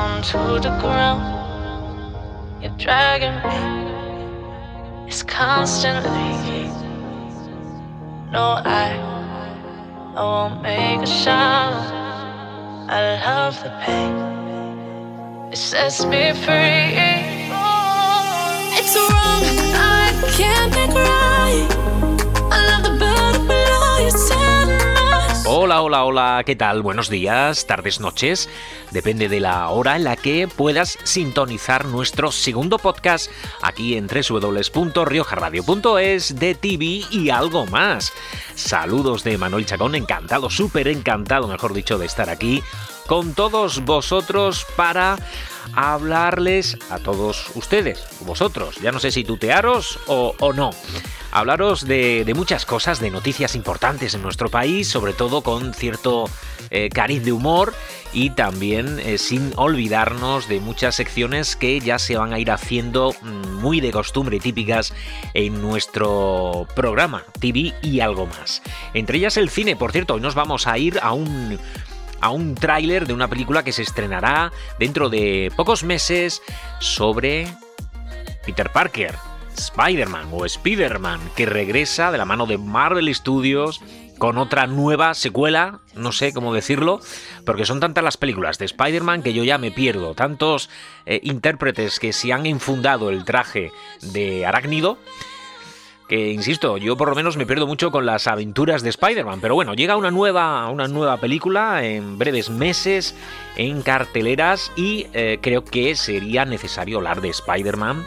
down to the ground. You're dragging me. It's constantly. No, I won't make a sound. I love the pain. It sets me free. It's wrong, I can't make right. I love the bird below your sadness. Hola, hola, hola, ¿qué tal? Buenos días, tardes, noches. Depende de la hora en la que puedas sintonizar nuestro segundo podcast aquí en www.riojarradio.es de TV y algo más. Saludos de Manuel Chacón, encantado, súper encantado, mejor dicho, de estar aquí con todos vosotros para hablarles a todos ustedes, vosotros, ya no sé si tutearos o no. Hablaros de muchas cosas, de noticias importantes en nuestro país, sobre todo con cierto cariz de humor y también sin olvidarnos de muchas secciones que ya se van a ir haciendo muy de costumbre y típicas en nuestro programa TV y algo más. Entre ellas el cine, por cierto, hoy nos vamos a ir a un tráiler de una película que se estrenará dentro de pocos meses sobre Peter Parker, Spider-Man o Spider-Man, que regresa de la mano de Marvel Studios con otra nueva secuela, no sé cómo decirlo, porque son tantas las películas de Spider-Man que yo ya me pierdo, tantos intérpretes que se han enfundado el traje de arácnido, que insisto, yo por lo menos me pierdo mucho con las aventuras de Spider-Man, pero bueno, llega una nueva película en breves meses en carteleras y creo que sería necesario hablar de Spider-Man.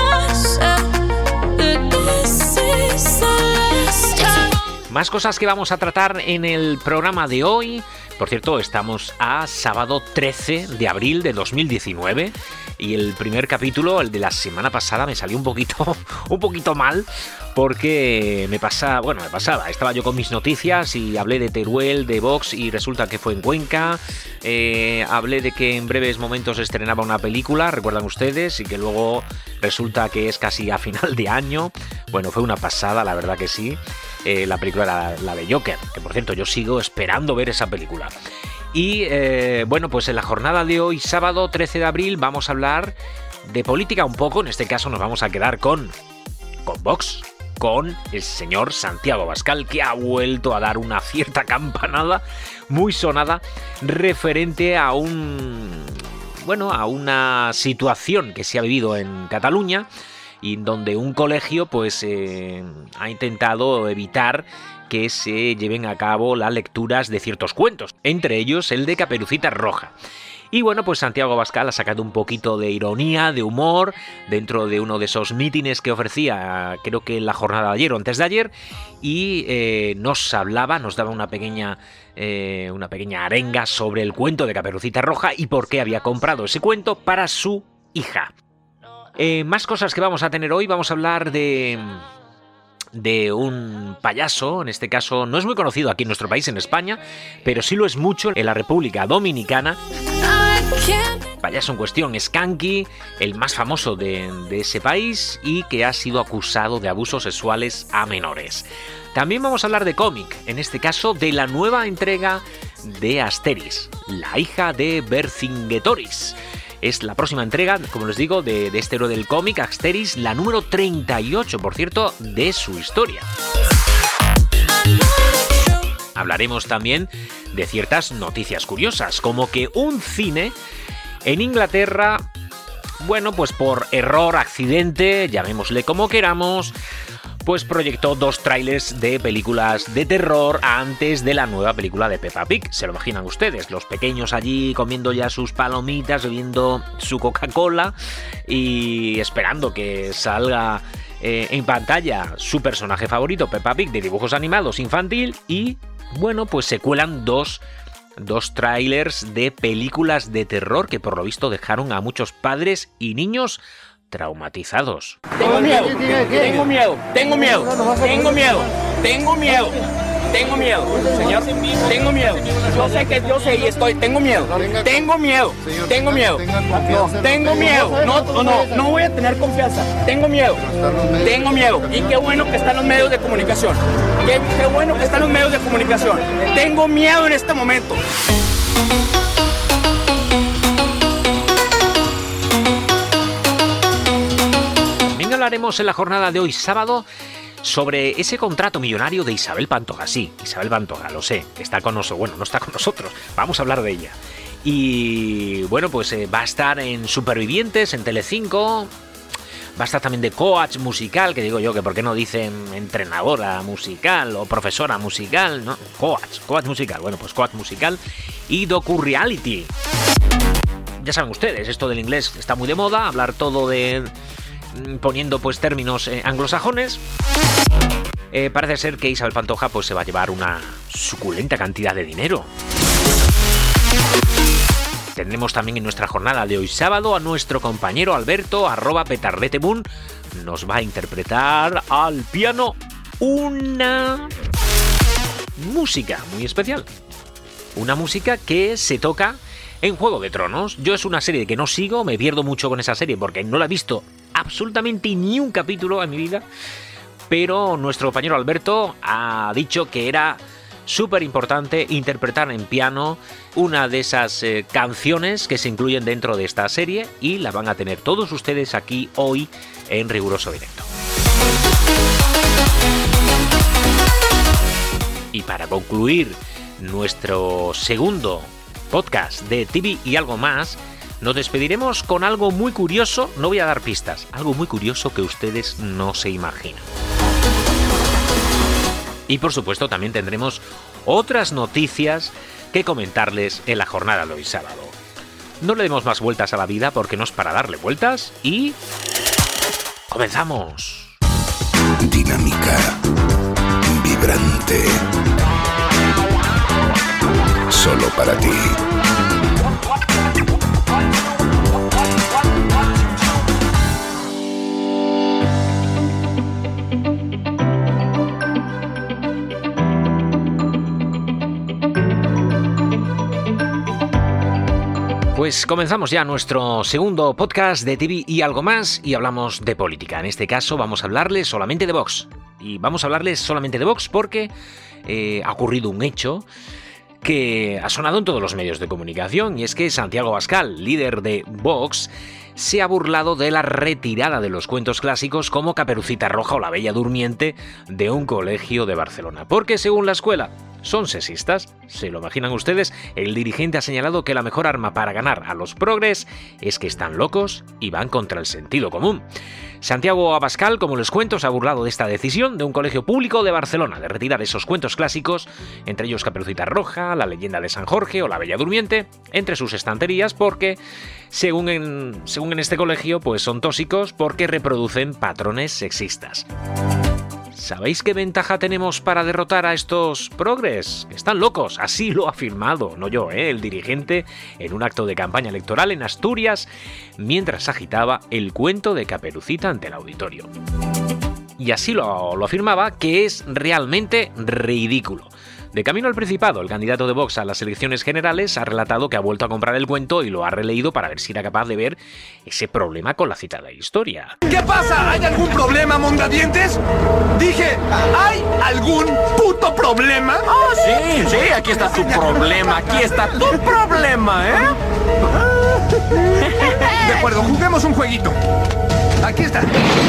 Más cosas que vamos a tratar en el programa de hoy. Por cierto, estamos a sábado 13 de abril de 2019 y el primer capítulo, el de la semana pasada, me salió un poquito mal porque me pasaba. Estaba yo con mis noticias y hablé de Teruel, de Vox y resulta que fue en Cuenca. Hablé de que en breves momentos estrenaba una película, recuerdan ustedes, y que luego resulta que es casi a final de año. Bueno, fue una pasada, la verdad que sí. La película era la de Joker, que por cierto yo sigo esperando ver esa película. Y bueno, pues en la jornada de hoy, sábado 13 de abril, vamos a hablar de política un poco. En este caso nos vamos a quedar con Vox, con el señor Santiago Abascal, que ha vuelto a dar una cierta campanada muy sonada referente a una situación que se ha vivido en Cataluña y donde un colegio pues ha intentado evitar que se lleven a cabo las lecturas de ciertos cuentos, entre ellos el de Caperucita Roja. Y bueno, pues Santiago Abascal ha sacado un poquito de ironía, de humor, dentro de uno de esos mítines que ofrecía, creo que en la jornada de ayer o antes de ayer, y nos daba una pequeña arenga sobre el cuento de Caperucita Roja y por qué había comprado ese cuento para su hija. Más cosas que vamos a tener hoy. Vamos a hablar de un payaso, en este caso no es muy conocido aquí en nuestro país, en España, pero sí lo es mucho en la República Dominicana. El payaso en cuestión es Kanky, el más famoso de ese país y que ha sido acusado de abusos sexuales a menores. También vamos a hablar de cómic, en este caso de la nueva entrega de Asterix, la hija de Vercingetorix. Es la próxima entrega, como les digo, de este héroe del cómic, Asterix, la número 38, por cierto, de su historia. Hablaremos también de ciertas noticias curiosas, como que un cine en Inglaterra, bueno, pues por error, accidente, llamémosle como queramos, pues proyectó 2 trailers de películas de terror antes de la nueva película de Peppa Pig. Se lo imaginan ustedes, los pequeños allí comiendo ya sus palomitas, bebiendo su Coca-Cola y esperando que salga en pantalla su personaje favorito, Peppa Pig, de dibujos animados infantil, y bueno, pues se cuelan dos trailers de películas de terror que por lo visto dejaron a muchos padres y niños traumatizados. Tengo miedo, tengo miedo, tengo miedo, tengo miedo, tengo miedo, tengo miedo, señor, tengo miedo. Yo sé que yo sé y estoy, tengo miedo, tengo miedo, tengo miedo, tengo miedo, no voy a tener confianza, tengo miedo. Y qué bueno que están los medios de comunicación, qué bueno que están los medios de comunicación. Tengo miedo en este momento. hablaremos en la jornada de hoy, sábado, sobre ese contrato millonario de Isabel Pantoja. Sí, Isabel Pantoja, lo sé, está con nosotros. Bueno, no está con nosotros, vamos a hablar de ella. Y bueno, pues va a estar en Supervivientes, en Telecinco. Va a estar también de coach musical, que digo yo, que por qué no dicen entrenadora musical o profesora musical, ¿no? Coach musical, bueno, pues coach musical y docu-reality. Ya saben ustedes, esto del inglés está muy de moda, hablar todo de... poniendo pues términos anglosajones. Parece ser que Isabel Pantoja pues se va a llevar una suculenta cantidad de dinero. Tendremos también en nuestra jornada de hoy sábado a nuestro compañero Alberto, @petardeteboom, nos va a interpretar al piano una música muy especial. Una música que se toca en Juego de Tronos. Yo es una serie que no sigo, me pierdo mucho con esa serie porque no la he visto absolutamente ni un capítulo en mi vida, pero nuestro compañero Alberto ha dicho que era súper importante interpretar en piano una de esas canciones que se incluyen dentro de esta serie y la van a tener todos ustedes aquí hoy en riguroso directo. Y para concluir nuestro segundo podcast de TV y algo más, nos despediremos con algo muy curioso, no voy a dar pistas, algo muy curioso que ustedes no se imaginan. Y por supuesto también tendremos otras noticias que comentarles en la jornada de hoy sábado. No le demos más vueltas a la vida porque no es para darle vueltas y... ¡comenzamos! Dinámica, vibrante, solo para ti. Pues comenzamos ya nuestro segundo podcast de TV y algo más y hablamos de política. En este caso vamos a hablarles solamente de Vox. Y vamos a hablarles solamente de Vox porque ha ocurrido un hecho que ha sonado en todos los medios de comunicación y es que Santiago Abascal, líder de Vox, se ha burlado de la retirada de los cuentos clásicos como Caperucita Roja o La Bella Durmiente de un colegio de Barcelona. Porque según la escuela son sexistas, ¿se lo imaginan ustedes? El dirigente ha señalado que la mejor arma para ganar a los progres es que están locos y van contra el sentido común. Santiago Abascal, como les cuento, se ha burlado de esta decisión de un colegio público de Barcelona de retirar esos cuentos clásicos, entre ellos Caperucita Roja, La Leyenda de San Jorge o La Bella Durmiente, entre sus estanterías porque, según en este colegio, pues son tóxicos porque reproducen patrones sexistas. ¿Sabéis qué ventaja tenemos para derrotar a estos progres? Están locos, así lo ha afirmado, no yo, el dirigente, en un acto de campaña electoral en Asturias, mientras agitaba el cuento de Caperucita ante el auditorio. Y así lo afirmaba, que es realmente ridículo. De camino al Principado, el candidato de Vox a las elecciones generales ha relatado que ha vuelto a comprar el cuento y lo ha releído para ver si era capaz de ver ese problema con la citada historia. ¿Qué pasa? ¿Hay algún problema, mondadientes? Dije, ¿hay algún puto problema? Oh, sí, aquí está tu problema, De acuerdo, juguemos un jueguito. Aquí está.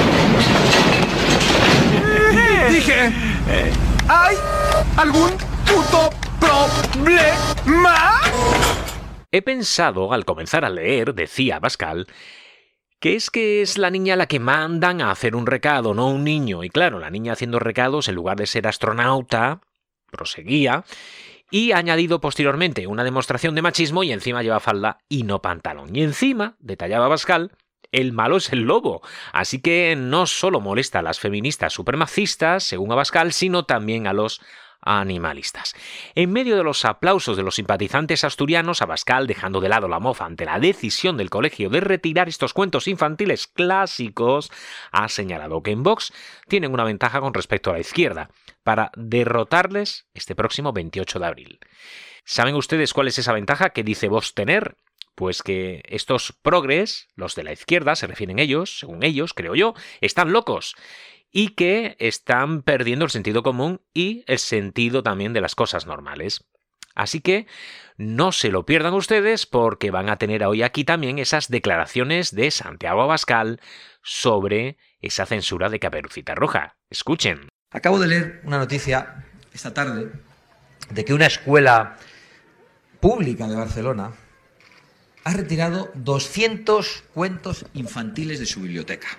Dije, ¿hay algún puto problema? He pensado, al comenzar a leer, decía Abascal, que es la niña la que mandan a hacer un recado, no un niño. Y claro, la niña haciendo recados, en lugar de ser astronauta, proseguía, y ha añadido posteriormente una demostración de machismo y encima lleva falda y no pantalón. Y encima, detallaba Abascal, el malo es el lobo, así que no solo molesta a las feministas supremacistas, según Abascal, sino también a los animalistas. En medio de los aplausos de los simpatizantes asturianos, Abascal, dejando de lado la mofa ante la decisión del colegio de retirar estos cuentos infantiles clásicos, ha señalado que en Vox tienen una ventaja con respecto a la izquierda, para derrotarles este próximo 28 de abril. ¿Saben ustedes cuál es esa ventaja que dice Vox tener? Pues que estos progres, los de la izquierda, se refieren ellos, según ellos, creo yo, están locos y que están perdiendo el sentido común y el sentido también de las cosas normales. Así que no se lo pierdan ustedes porque van a tener hoy aquí también esas declaraciones de Santiago Abascal sobre esa censura de Caperucita Roja. Escuchen. Acabo de leer una noticia esta tarde de que una escuela pública de Barcelona ha retirado 200 cuentos infantiles de su biblioteca.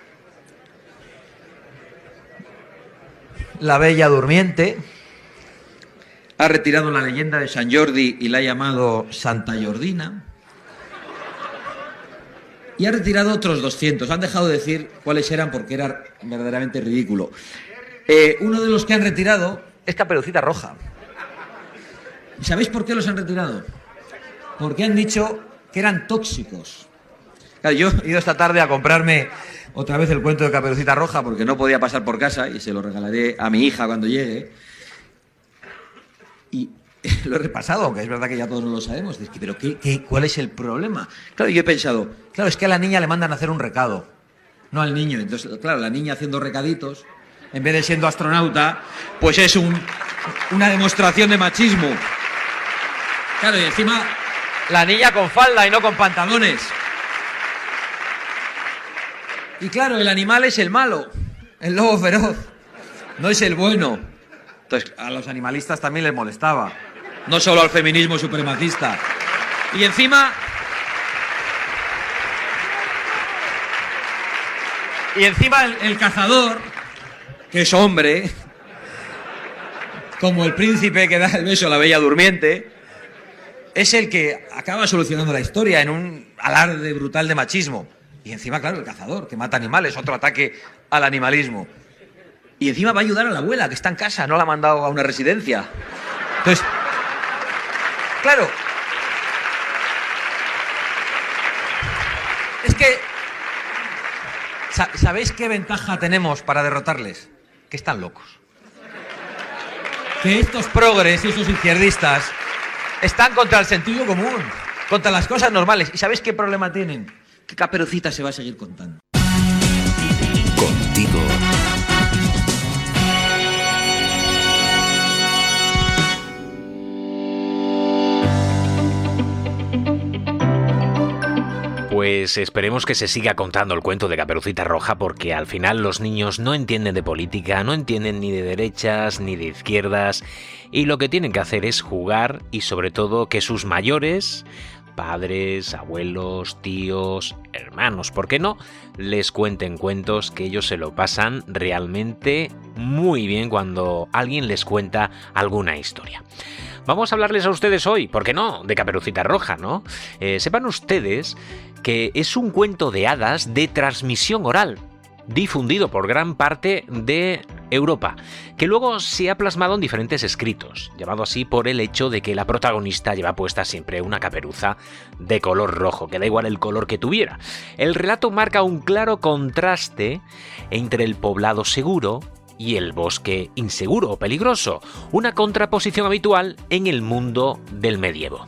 La Bella Durmiente ha retirado La leyenda de Sant Jordi y la ha llamado Santa Jordina. Y ha retirado otros 200. Han dejado de decir cuáles eran porque era verdaderamente ridículo. Uno de los que han retirado es Caperucita Roja. ¿Y sabéis por qué los han retirado? Porque han dicho que eran tóxicos. Claro, yo he ido esta tarde a comprarme otra vez el cuento de Caperucita Roja porque no podía pasar por casa y se lo regalaré a mi hija cuando llegue. Y lo he repasado, aunque es verdad que ya todos no lo sabemos. Pero ¿cuál es el problema? Claro, yo he pensado, claro, es que a la niña le mandan a hacer un recado, no al niño. Entonces, claro, la niña haciendo recaditos, en vez de siendo astronauta, pues es una demostración de machismo. Claro, y encima la niña con falda y no con pantalones. Y claro, el animal es el malo, el lobo feroz, no es el bueno. Entonces, a los animalistas también les molestaba, no solo al feminismo supremacista. Y encima el cazador, que es hombre, como el príncipe que da el beso a la Bella Durmiente, es el que acaba solucionando la historia en un alarde brutal de machismo. Y encima, claro, el cazador, que mata animales, otro ataque al animalismo. Y encima va a ayudar a la abuela, que está en casa, no la ha mandado a una residencia. Entonces, claro, es que, ¿sabéis qué ventaja tenemos para derrotarles? Que están locos. Que estos progres y estos izquierdistas están contra el sentido común, contra las cosas normales. ¿Y sabéis qué problema tienen? Que Caperucita se va a seguir contando. Contigo. Pues esperemos que se siga contando el cuento de Caperucita Roja porque al final los niños no entienden de política, no entienden ni de derechas ni de izquierdas y lo que tienen que hacer es jugar y sobre todo que sus mayores, padres, abuelos, tíos, hermanos, ¿por qué no?, les cuenten cuentos, que ellos se lo pasan realmente muy bien cuando alguien les cuenta alguna historia. Vamos a hablarles a ustedes hoy, ¿por qué no?, de Caperucita Roja, ¿no? Sepan ustedes que es un cuento de hadas de transmisión oral, difundido por gran parte de Europa, que luego se ha plasmado en diferentes escritos, llamado así por el hecho de que la protagonista lleva puesta siempre una caperuza de color rojo, que da igual el color que tuviera. El relato marca un claro contraste entre el poblado seguro y el bosque inseguro o peligroso, una contraposición habitual en el mundo del medievo.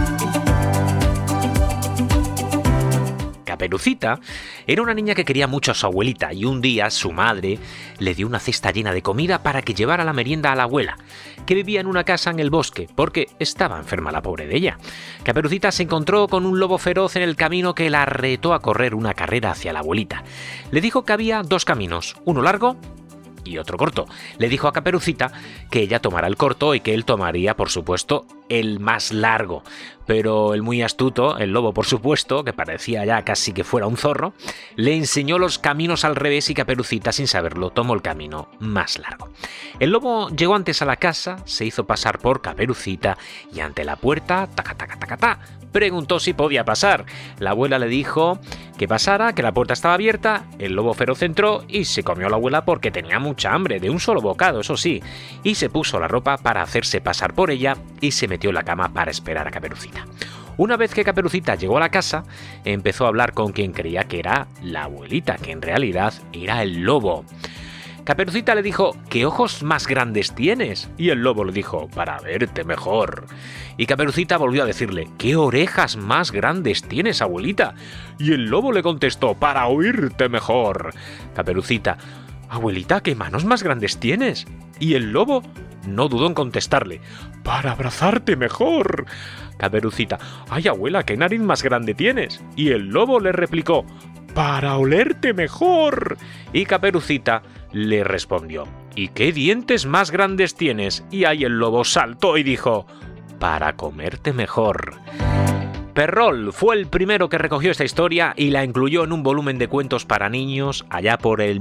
Caperucita era una niña que quería mucho a su abuelita y un día su madre le dio una cesta llena de comida para que llevara la merienda a la abuela, que vivía en una casa en el bosque porque estaba enferma la pobre de ella. Caperucita se encontró con un lobo feroz en el camino que la retó a correr una carrera hacia la abuelita. Le dijo que había dos caminos, uno largo y otro corto. Le dijo a Caperucita que ella tomara el corto y que él tomaría, por supuesto, el más largo. Pero el muy astuto, el lobo por supuesto, que parecía ya casi que fuera un zorro, le enseñó los caminos al revés y Caperucita, sin saberlo, tomó el camino más largo. El lobo llegó antes a la casa, se hizo pasar por Caperucita y ante la puerta, taca, taca, taca, taca, preguntó si podía pasar. La abuela le dijo que pasara, que la puerta estaba abierta. El lobo feroz entró y se comió a la abuela porque tenía mucha hambre, de un solo bocado, eso sí, y se puso la ropa para hacerse pasar por ella y se metió en la cama para esperar a Caperucita. Una vez que Caperucita llegó a la casa, empezó a hablar con quien creía que era la abuelita, que en realidad era el lobo. Caperucita le dijo: ¿qué ojos más grandes tienes? Y el lobo le dijo: para verte mejor. Y Caperucita volvió a decirle: ¿qué orejas más grandes tienes, abuelita? Y el lobo le contestó: para oírte mejor. Caperucita: abuelita, ¿qué manos más grandes tienes? Y el lobo: no dudó en contestarle: «Para abrazarte mejor». Caperucita: «Ay, abuela, ¿qué nariz más grande tienes?». Y el lobo le replicó: «Para olerte mejor». Y Caperucita le respondió: «¿Y qué dientes más grandes tienes?». Y ahí el lobo saltó y dijo: «Para comerte mejor». Perrol fue el primero que recogió esta historia y la incluyó en un volumen de cuentos para niños allá por el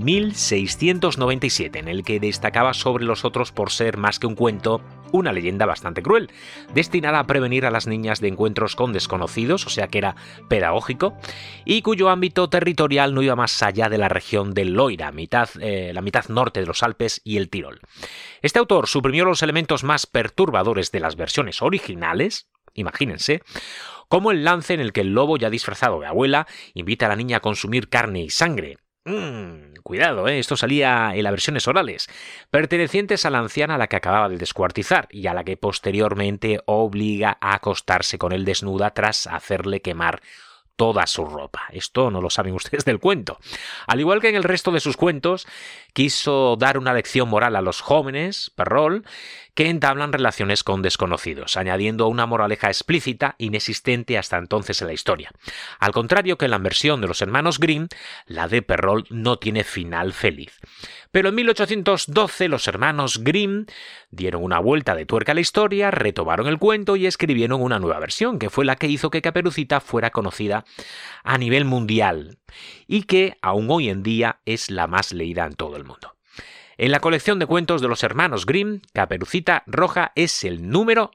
1697, en el que destacaba sobre los otros por ser más que un cuento, una leyenda bastante cruel, destinada a prevenir a las niñas de encuentros con desconocidos, o sea que era pedagógico, y cuyo ámbito territorial no iba más allá de la región del Loira, la mitad norte de los Alpes y el Tirol. Este autor suprimió los elementos más perturbadores de las versiones originales, imagínense, como el lance en el que el lobo, ya disfrazado de abuela, invita a la niña a consumir carne y sangre. Cuidado, esto salía en las versiones orales, pertenecientes a la anciana a la que acababa de descuartizar y a la que posteriormente obliga a acostarse con él desnuda tras hacerle quemar toda su ropa. Esto no lo saben ustedes del cuento. Al igual que en el resto de sus cuentos, quiso dar una lección moral a los jóvenes, Perrol, que entablan relaciones con desconocidos, añadiendo una moraleja explícita inexistente hasta entonces en la historia. Al contrario que en la versión de los hermanos Grimm, la de Perrol no tiene final feliz. Pero en 1812 los hermanos Grimm dieron una vuelta de tuerca a la historia, retomaron el cuento y escribieron una nueva versión, que fue la que hizo que Caperucita fuera conocida a nivel mundial y que aún hoy en día es la más leída en todo el mundo. En la colección de cuentos de los hermanos Grimm, Caperucita Roja es el número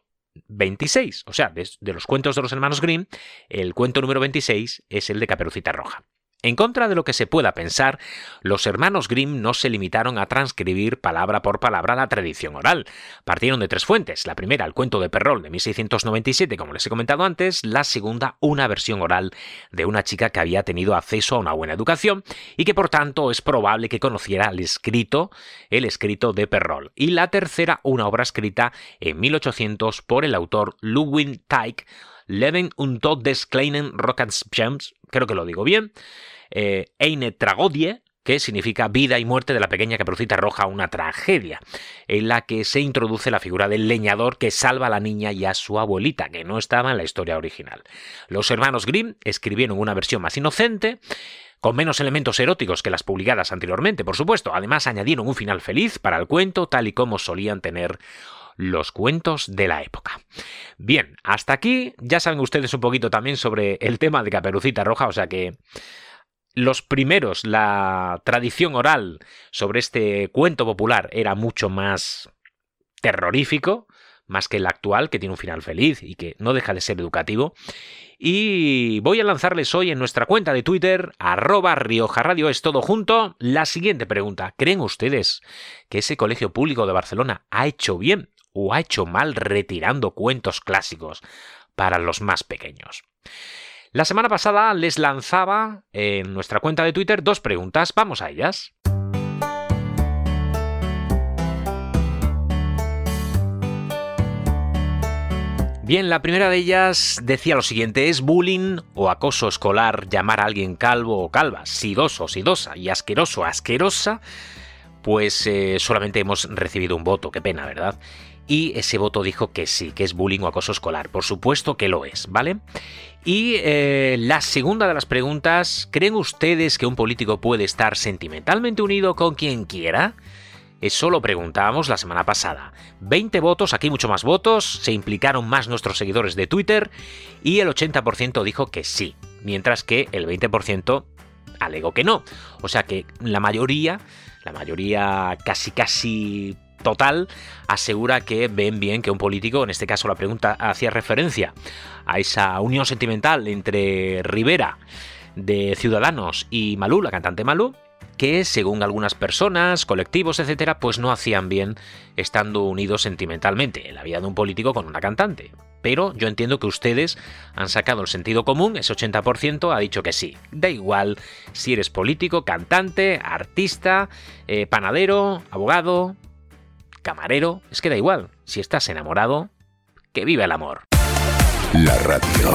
26, o sea, de los cuentos de los hermanos Grimm, el cuento número 26 es el de Caperucita Roja. En contra de lo que se pueda pensar, los hermanos Grimm no se limitaron a transcribir palabra por palabra la tradición oral. Partieron de tres fuentes. La primera, el cuento de Perrol de 1697, como les he comentado antes. La segunda, una versión oral de una chica que había tenido acceso a una buena educación y que por tanto es probable que conociera el escrito de Perrol. Y la tercera, una obra escrita en 1800 por el autor Ludwig Tieck, Leben und Tod des kleinen Rockens, creo que lo digo bien, Eine Tragödie, que significa vida y muerte de la pequeña Caperucita Roja, una tragedia, en la que se introduce la figura del leñador que salva a la niña y a su abuelita, que no estaba en la historia original. Los hermanos Grimm escribieron una versión más inocente, con menos elementos eróticos que las publicadas anteriormente, por supuesto. Además, añadieron un final feliz para el cuento, tal y como solían tener los cuentos de la época. Bien, hasta aquí ya saben ustedes un poquito también sobre el tema de Caperucita Roja, o sea que los primeros, la tradición oral sobre este cuento popular era mucho más terrorífico, más que el actual, que tiene un final feliz y que no deja de ser educativo. Y voy a lanzarles hoy en nuestra cuenta de Twitter, @RiojaRadio, es todo junto, la siguiente pregunta. ¿Creen ustedes que ese colegio público de Barcelona ha hecho bien o ha hecho mal retirando cuentos clásicos para los más pequeños? La semana pasada les lanzaba en nuestra cuenta de Twitter dos preguntas. Vamos a ellas. Bien, la primera de ellas decía lo siguiente: ¿es bullying o acoso escolar llamar a alguien calvo o calva, sidoso o sidosa y asqueroso o asquerosa? Pues solamente hemos recibido un voto, qué pena, ¿verdad? Y ese voto dijo que sí, que es bullying o acoso escolar. Por supuesto que lo es, ¿vale? Y la segunda de las preguntas: ¿creen ustedes que un político puede estar sentimentalmente unido con quien quiera? Eso lo preguntábamos la semana pasada. 20 votos, aquí mucho más votos, se implicaron más nuestros seguidores de Twitter y el 80% dijo que sí, mientras que el 20% alegó que no. O sea que la mayoría casi total asegura que ven bien que un político, en este caso la pregunta hacía referencia a esa unión sentimental entre Rivera de Ciudadanos y Malú, la cantante Malú, que según algunas personas, colectivos, etcétera, pues no hacían bien estando unidos sentimentalmente en la vida de un político con una cantante. Pero yo entiendo que ustedes han sacado el sentido común, ese 80% ha dicho que sí. Da igual si eres político, cantante, artista, panadero, abogado, camarero, es que da igual. Si estás enamorado, que viva el amor. La radio.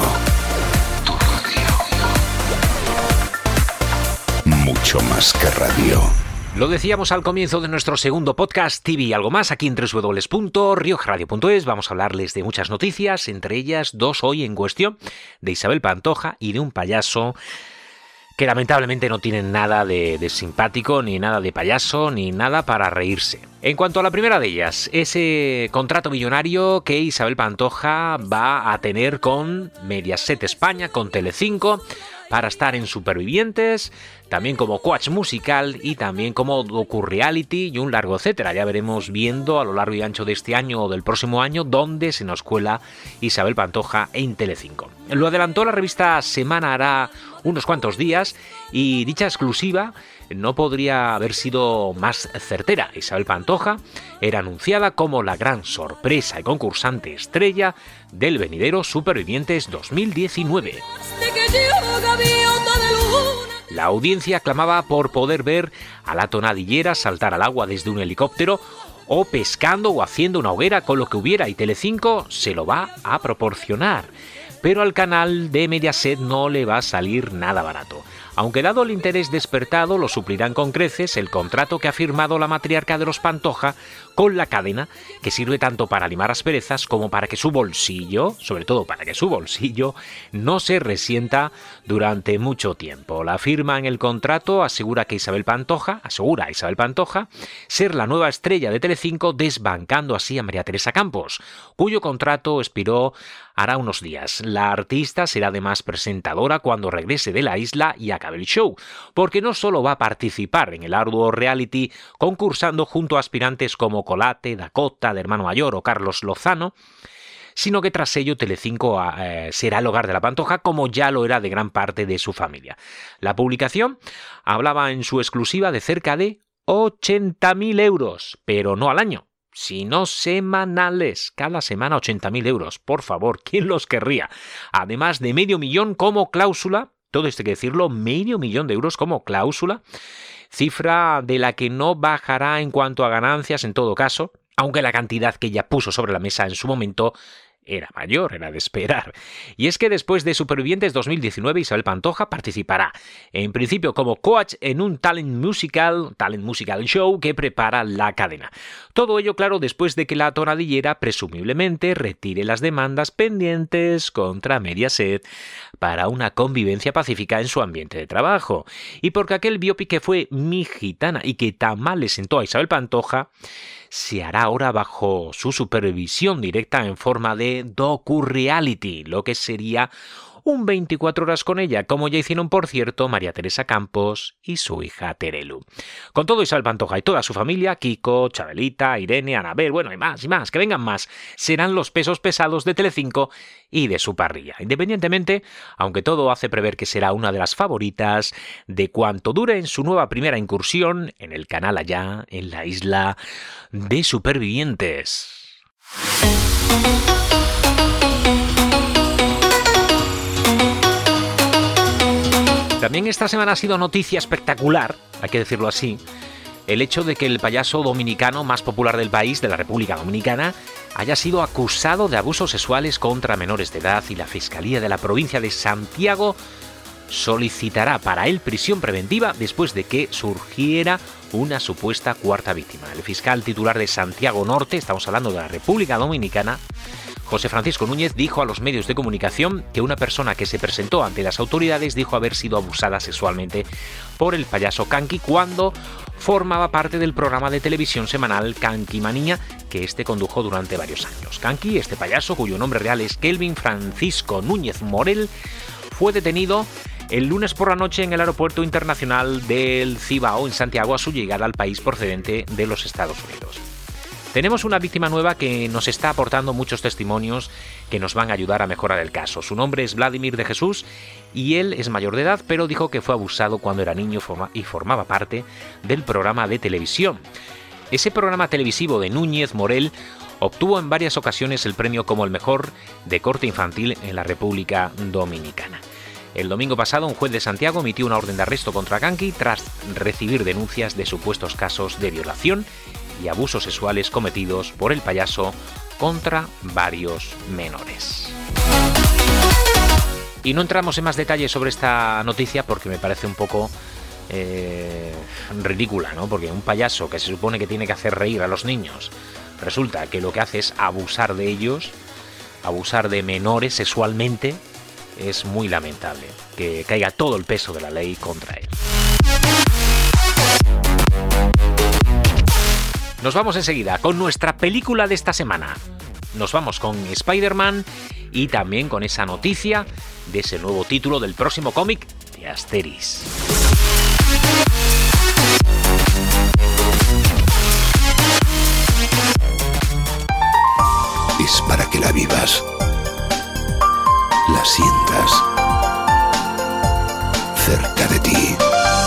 Mucho más que radio. Lo decíamos al comienzo de nuestro segundo podcast TV Algo Más, aquí en www.riojradio.es. Vamos a hablarles de muchas noticias, entre ellas dos hoy en cuestión, de Isabel Pantoja y de un payaso que lamentablemente no tienen nada de simpático, ni nada de payaso, ni nada para reírse. En cuanto a la primera de ellas, ese contrato millonario que Isabel Pantoja va a tener con Mediaset España, con Telecinco, para estar en Supervivientes, también como coach musical y también como docu-reality y un largo etcétera. Ya veremos viendo a lo largo y ancho de este año o del próximo año dónde se nos cuela Isabel Pantoja en Telecinco. Lo adelantó la revista Semana hará unos cuantos días y dicha exclusiva no podría haber sido más certera. Isabel Pantoja era anunciada como la gran sorpresa y concursante estrella del venidero Supervivientes 2019. La audiencia clamaba por poder ver a la tonadillera saltar al agua desde un helicóptero o pescando o haciendo una hoguera con lo que hubiera, y Telecinco se lo va a proporcionar. Pero al canal de Mediaset no le va a salir nada barato. Aunque dado el interés despertado, lo suplirán con creces el contrato que ha firmado la matriarca de los Pantoja con la cadena, que sirve tanto para limar asperezas como para que su bolsillo, sobre todo para que su bolsillo, no se resienta durante mucho tiempo. La firma en el contrato asegura a Isabel Pantoja ser la nueva estrella de Telecinco, desbancando así a María Teresa Campos, cuyo contrato expiró hará unos días. La artista será además presentadora cuando regrese de la isla y acabe el show, porque no solo va a participar en el arduo reality concursando junto a aspirantes como Colate, Dakota, de Hermano Mayor o Carlos Lozano, sino que tras ello Telecinco será el hogar de la Pantoja, como ya lo era de gran parte de su familia. La publicación hablaba en su exclusiva de cerca de 80.000 euros, pero no al año, sino semanales. Cada semana 80.000 euros. Por favor, ¿quién los querría? Además de 500.000 como cláusula, todo esto hay que decirlo, 500.000 de euros como cláusula, cifra de la que no bajará en cuanto a ganancias en todo caso, aunque la cantidad que ella puso sobre la mesa en su momento era mayor, era de esperar. Y es que después de Supervivientes 2019, Isabel Pantoja participará, en principio como coach, en un talent musical show que prepara la cadena. Todo ello, claro, después de que la tonadillera presumiblemente retire las demandas pendientes contra Mediaset para una convivencia pacífica en su ambiente de trabajo. Y porque aquel biopic que fue Mi Gitana y que tan mal le sentó a Isabel Pantoja, se hará ahora bajo su supervisión directa en forma de docu-reality, lo que sería un 24 horas con ella, como ya hicieron, por cierto, María Teresa Campos y su hija Terelu. Con todo, Isabel Pantoja y toda su familia, Kiko, Chabelita, Irene, Anabel, bueno, y más, que vengan más, serán los pesos pesados de Telecinco y de su parrilla. Independientemente, aunque todo hace prever que será una de las favoritas de cuanto dure en su nueva primera incursión en el canal allá, en la isla de Supervivientes. También esta semana ha sido noticia espectacular, hay que decirlo así, el hecho de que el payaso dominicano más popular del país, de la República Dominicana, haya sido acusado de abusos sexuales contra menores de edad, y la Fiscalía de la provincia de Santiago solicitará para él prisión preventiva después de que surgiera una supuesta cuarta víctima. El fiscal titular de Santiago Norte, estamos hablando de la República Dominicana, José Francisco Núñez, dijo a los medios de comunicación que una persona que se presentó ante las autoridades dijo haber sido abusada sexualmente por el payaso Kanki cuando formaba parte del programa de televisión semanal Kanki Manía, que este condujo durante varios años. Kanki, este payaso, cuyo nombre real es Kelvin Francisco Núñez Morel, fue detenido el lunes por la noche en el aeropuerto internacional del Cibao, en Santiago, a su llegada al país procedente de los Estados Unidos. Tenemos una víctima nueva que nos está aportando muchos testimonios que nos van a ayudar a mejorar el caso. Su nombre es Vladimir de Jesús y él es mayor de edad, pero dijo que fue abusado cuando era niño y formaba parte del programa de televisión. Ese programa televisivo de Núñez Morel obtuvo en varias ocasiones el premio como el mejor de corte infantil en la República Dominicana. El domingo pasado, un juez de Santiago emitió una orden de arresto contra Kanki tras recibir denuncias de supuestos casos de violación y abusos sexuales cometidos por el payaso contra varios menores. Y no entramos en más detalles sobre esta noticia porque me parece un poco ridícula, ¿no? Porque un payaso que se supone que tiene que hacer reír a los niños, resulta que lo que hace es abusar de ellos, abusar de menores sexualmente. Es muy lamentable que caiga todo el peso de la ley contra él. Nos vamos enseguida con nuestra película de esta semana. Nos vamos con Spider-Man y también con esa noticia de ese nuevo título del próximo cómic de Asterix. Es para que la vivas, la sientas cerca de ti.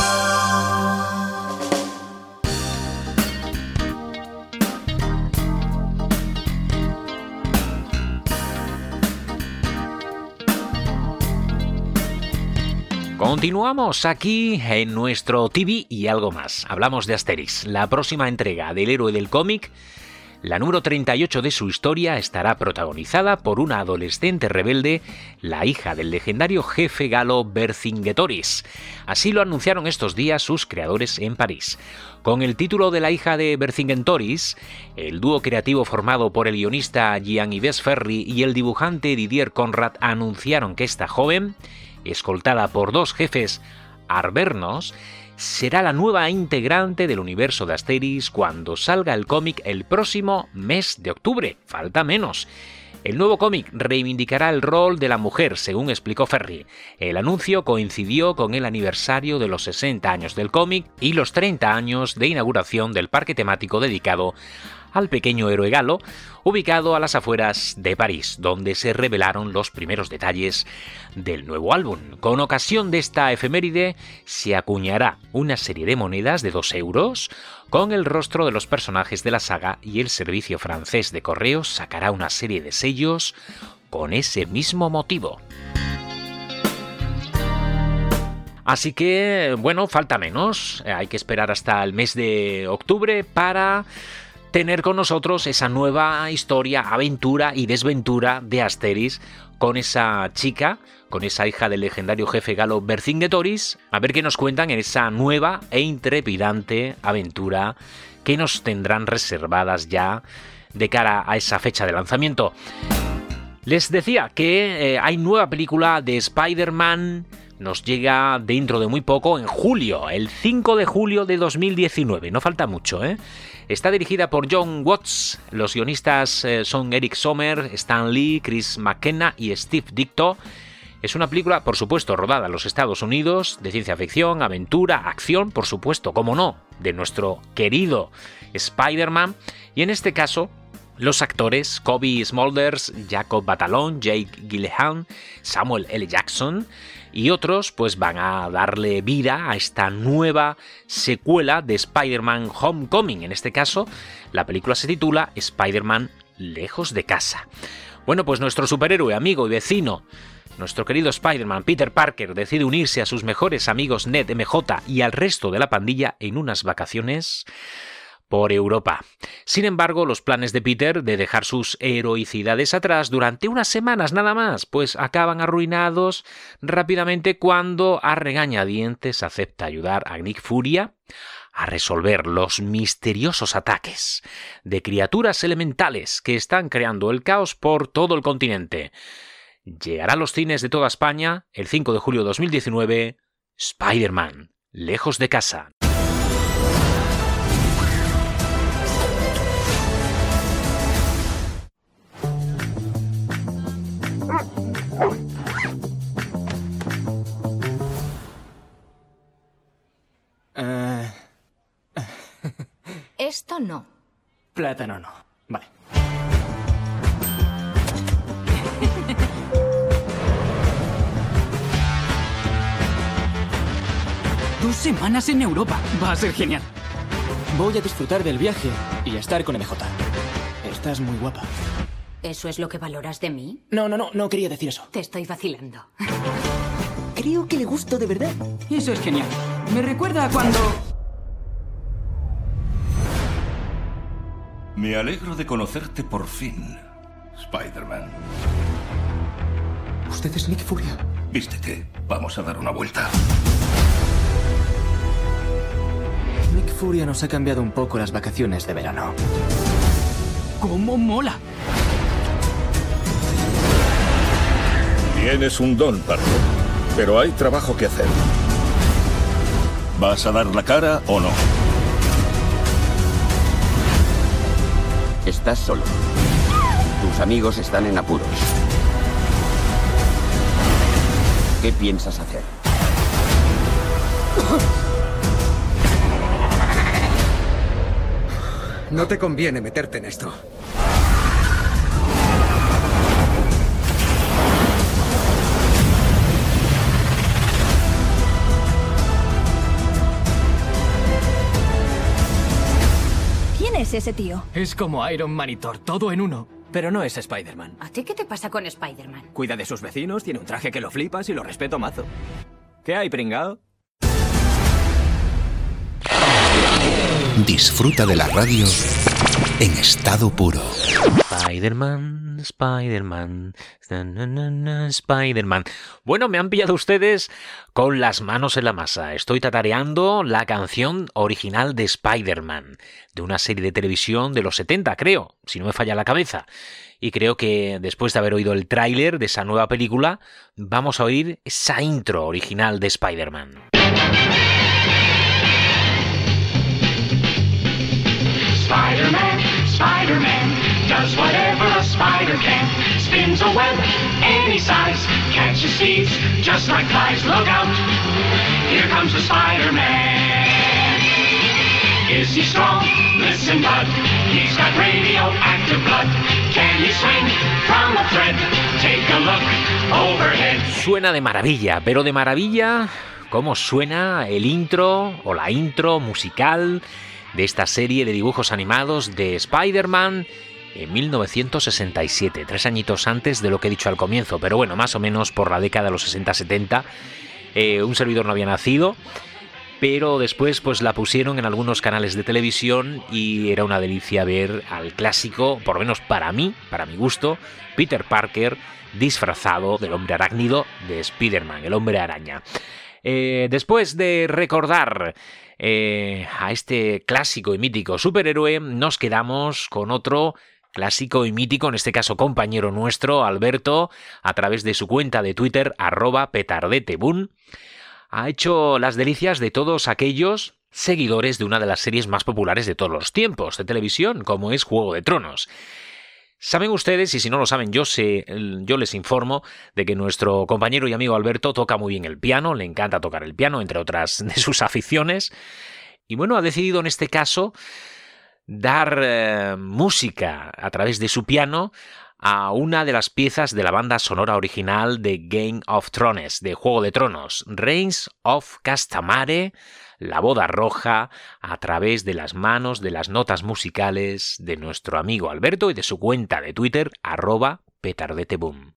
Continuamos aquí en nuestro TV y algo más. Hablamos de Asterix, la próxima entrega del héroe del cómic. La número 38 de su historia estará protagonizada por una adolescente rebelde, la hija del legendario jefe galo Vercingetorix. Así lo anunciaron estos días sus creadores en París. Con el título de la hija de Vercingetorix, el dúo creativo formado por el guionista Jean-Yves Ferry y el dibujante Didier Conrad anunciaron que esta joven, escoltada por dos jefes arvernos, será la nueva integrante del universo de Asterix cuando salga el cómic el próximo mes de octubre. Falta menos. El nuevo cómic reivindicará el rol de la mujer, según explicó Ferry. El anuncio coincidió con el aniversario de los 60 años del cómic y los 30 años de inauguración del parque temático dedicado al pequeño héroe galo, ubicado a las afueras de París, donde se revelaron los primeros detalles del nuevo álbum. Con ocasión de esta efeméride, se acuñará una serie de monedas de 2 euros con el rostro de los personajes de la saga y el servicio francés de correos sacará una serie de sellos con ese mismo motivo. Así que, bueno, falta menos. Hay que esperar hasta el mes de octubre para tener con nosotros esa nueva historia, aventura y desventura de Asterix con esa chica, con esa hija del legendario jefe galo Vercingetorix, a ver qué nos cuentan en esa nueva e intrepidante aventura que nos tendrán reservadas ya de cara a esa fecha de lanzamiento. Les decía que hay nueva película de Spider-Man. Nos llega dentro de muy poco, en julio, el 5 de julio de 2019. No falta mucho, ¿eh? Está dirigida por John Watts. Los guionistas son Eric Sommer, Stan Lee, Chris McKenna y Steve Ditko. Es una película, por supuesto, rodada en los Estados Unidos, de ciencia ficción, aventura, acción, por supuesto, cómo no, de nuestro querido Spider-Man. Y en este caso, los actores Cobie Smulders, Jacob Batalon, Jake Gyllenhaal, Samuel L. Jackson y otros pues van a darle vida a esta nueva secuela de Spider-Man Homecoming. En este caso, la película se titula Spider-Man Lejos de Casa. Bueno, pues nuestro superhéroe, amigo y vecino, nuestro querido Spider-Man Peter Parker, decide unirse a sus mejores amigos Ned, MJ y al resto de la pandilla en unas vacaciones por Europa. Sin embargo, los planes de Peter de dejar sus heroicidades atrás durante unas semanas nada más, pues acaban arruinados rápidamente cuando a regañadientes acepta ayudar a Nick Furia a resolver los misteriosos ataques de criaturas elementales que están creando el caos por todo el continente. Llegará a los cines de toda España el 5 de julio de 2019, Spider-Man, Lejos de Casa. Esto no. Plátano no. Vale. 2 semanas en Europa. Va a ser genial. Voy a disfrutar del viaje y a estar con MJ. Estás muy guapa. ¿Eso es lo que valoras de mí? No quería decir eso. Te estoy vacilando. Creo que le gusto de verdad. Eso es genial. Me recuerda a cuando... Me alegro de conocerte por fin, Spider-Man. ¿Usted es Nick Furia? Vístete, vamos a dar una vuelta. Furia nos ha cambiado un poco las vacaciones de verano. ¡Cómo mola! Tienes un don, Parker, pero hay trabajo que hacer. ¿Vas a dar la cara o no? Estás solo. Tus amigos están en apuros. ¿Qué piensas hacer? No te conviene meterte en esto. ¿Quién es ese tío? Es como Iron Man y Thor, todo en uno. Pero no es Spider-Man. ¿A ti qué te pasa con Spider-Man? Cuida de sus vecinos, tiene un traje que lo flipas y lo respeto mazo. ¿Qué hay, pringao? Disfruta de la radio en estado puro. Spider-Man, Spider-Man, Spider-Man. Bueno, me han pillado ustedes con las manos en la masa. Estoy tatareando la canción original de Spider-Man, de una serie de televisión de los 70, creo, si no me falla la cabeza. Y creo que después de haber oído el tráiler de esa nueva película, vamos a oír esa intro original de Spider-Man. Spider-Man, Spider-Man, does whatever a spider can. Spins a web any size, catches thieves just like flies. Look out, here comes the Spider-Man. Is he strong? Listen, bud, he's got radioactive blood. Can he swing from a thread? Take a look overhead. Suena de maravilla, pero de maravilla, ¿cómo suena el intro o la intro musical de esta serie de dibujos animados de Spider-Man en 1967, 3 añitos antes de lo que he dicho al comienzo, pero bueno, más o menos por la década de los 60-70. Un servidor no había nacido, pero después pues la pusieron en algunos canales de televisión y era una delicia ver al clásico, por lo menos para mí, para mi gusto, Peter Parker disfrazado del hombre arácnido de Spider-Man, el hombre araña. Después de recordar a este clásico y mítico superhéroe, nos quedamos con otro clásico y mítico, en este caso compañero nuestro, Alberto, a través de su cuenta de Twitter, @petardetebun, ha hecho las delicias de todos aquellos seguidores de una de las series más populares de todos los tiempos de televisión, como es Juego de Tronos. Saben ustedes, y si no lo saben yo les informo, de que nuestro compañero y amigo Alberto toca muy bien el piano, le encanta tocar el piano, entre otras de sus aficiones, y bueno, ha decidido en este caso dar música a través de su piano a una de las piezas de la banda sonora original de Game of Thrones, de Juego de Tronos, Reigns of Castamere, la boda roja, a través de las manos de las notas musicales de nuestro amigo Alberto y de su cuenta de Twitter, @petardetebum.